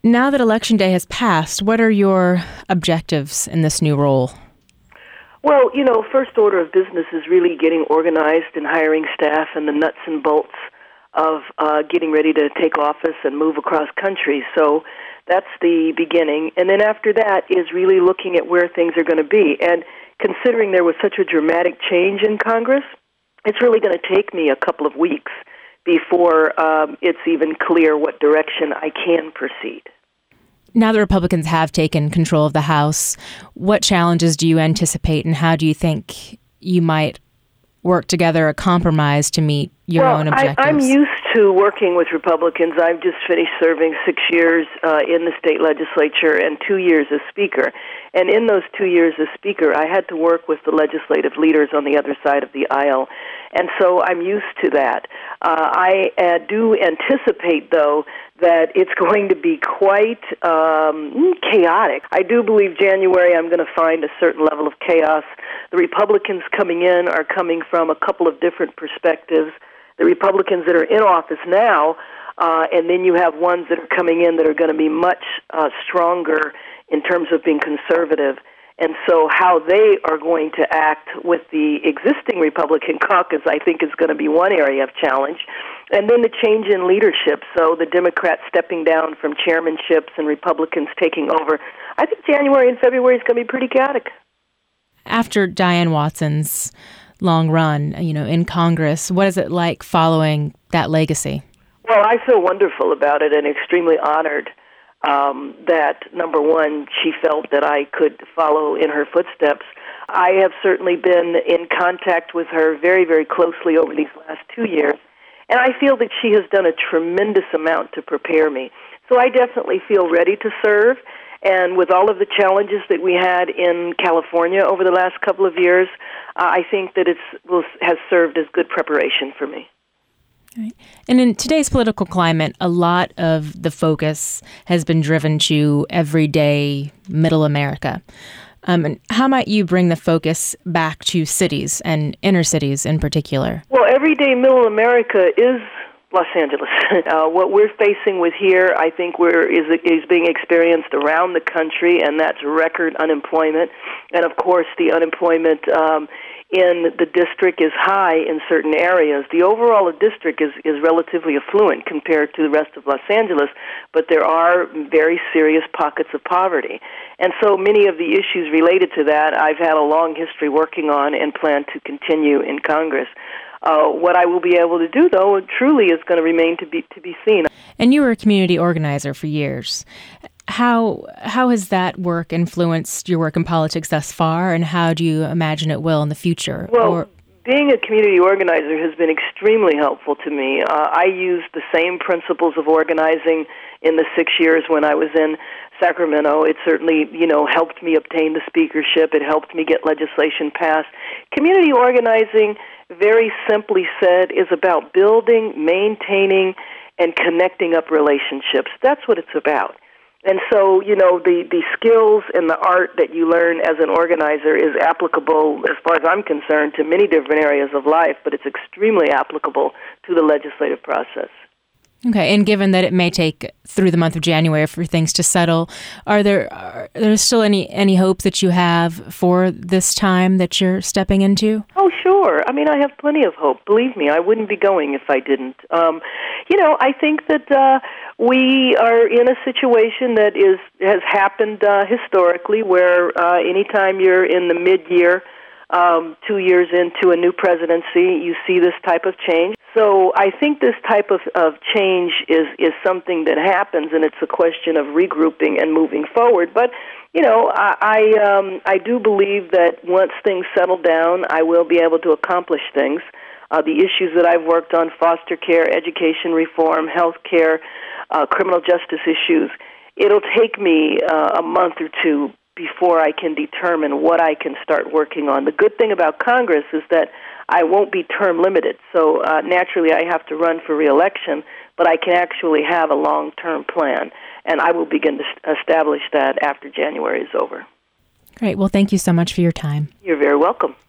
Now that Election Day has passed, what are your objectives in this new role? Well, first order of business is really getting organized and hiring staff and the nuts and bolts of getting ready to take office and move across country. So that's the beginning. And then after that is really looking at where things are going to be. And considering there was such a dramatic change in Congress, it's really going to take me a couple of weeks before it's even clear what direction I can proceed. Now the Republicans have taken control of the House, what challenges do you anticipate, and how do you think you might work together a compromise to meet your own objectives? I'm used to working with Republicans. I've just finished serving 6 years in the state legislature and 2 years as Speaker. And in those 2 years as Speaker, I had to work with the legislative leaders on the other side of the aisle. And so I'm used to that. I do anticipate, though, that it's going to be quite chaotic. I do believe January I'm going to find a certain level of chaos. The Republicans coming in are coming from a couple of different perspectives. The Republicans that are in office now, and then you have ones that are coming in that are going to be much stronger in terms of being conservative. And so how they are going to act with the existing Republican caucus, I think, is going to be one area of challenge. And then the change in leadership, so the Democrats stepping down from chairmanships and Republicans taking over. I think January and February is going to be pretty chaotic. After Diane Watson's long run, in Congress, what is it like following that legacy? Well, I feel wonderful about it and extremely honored that, number one, she felt that I could follow in her footsteps. I have certainly been in contact with her very, very closely over these last 2 years, and I feel that she has done a tremendous amount to prepare me. So I definitely feel ready to serve, and with all of the challenges that we had in California over the last couple of years, I think that has served as good preparation for me. Right. And in today's political climate, a lot of the focus has been driven to everyday middle America. And how might you bring the focus back to cities and inner cities in particular? Well, everyday middle America is Los Angeles. What we're facing with here, I think, is being experienced around the country, and that's record unemployment. And, of course, the unemployment in the district is high in certain areas. The overall district is relatively affluent compared to the rest of Los Angeles, but there are very serious pockets of poverty. And so many of the issues related to that I've had a long history working on and plan to continue in Congress. What I will be able to do, though, truly is going to remain to be seen. And you were a community organizer for years. How has that work influenced your work in politics thus far, and how do you imagine it will in the future? Well, being a community organizer has been extremely helpful to me. I used the same principles of organizing in the 6 years when I was in Sacramento. It certainly, helped me obtain the speakership. It helped me get legislation passed. Community organizing, very simply said, is about building, maintaining, and connecting up relationships. That's what it's about. And so, the skills and the art that you learn as an organizer is applicable, as far as I'm concerned, to many different areas of life, but it's extremely applicable to the legislative process. Okay, and given that it may take through the month of January for things to settle, are there still any hope that you have for this time that you're stepping into? Oh, sure. I mean, I have plenty of hope. Believe me, I wouldn't be going if I didn't. I think that we are in a situation that has happened historically, where anytime you're in the mid-year, 2 years into a new presidency, you see this type of change. So I think this type of change is something that happens, and it's a question of regrouping and moving forward. But, I do believe that once things settle down, I will be able to accomplish things. The issues that I've worked on, foster care, education reform, health care, criminal justice issues, it'll take me a month or two before I can determine what I can start working on. The good thing about Congress is that I won't be term limited, so naturally I have to run for re-election, but I can actually have a long-term plan, and I will begin to establish that after January is over. Great. Well, thank you so much for your time. You're very welcome.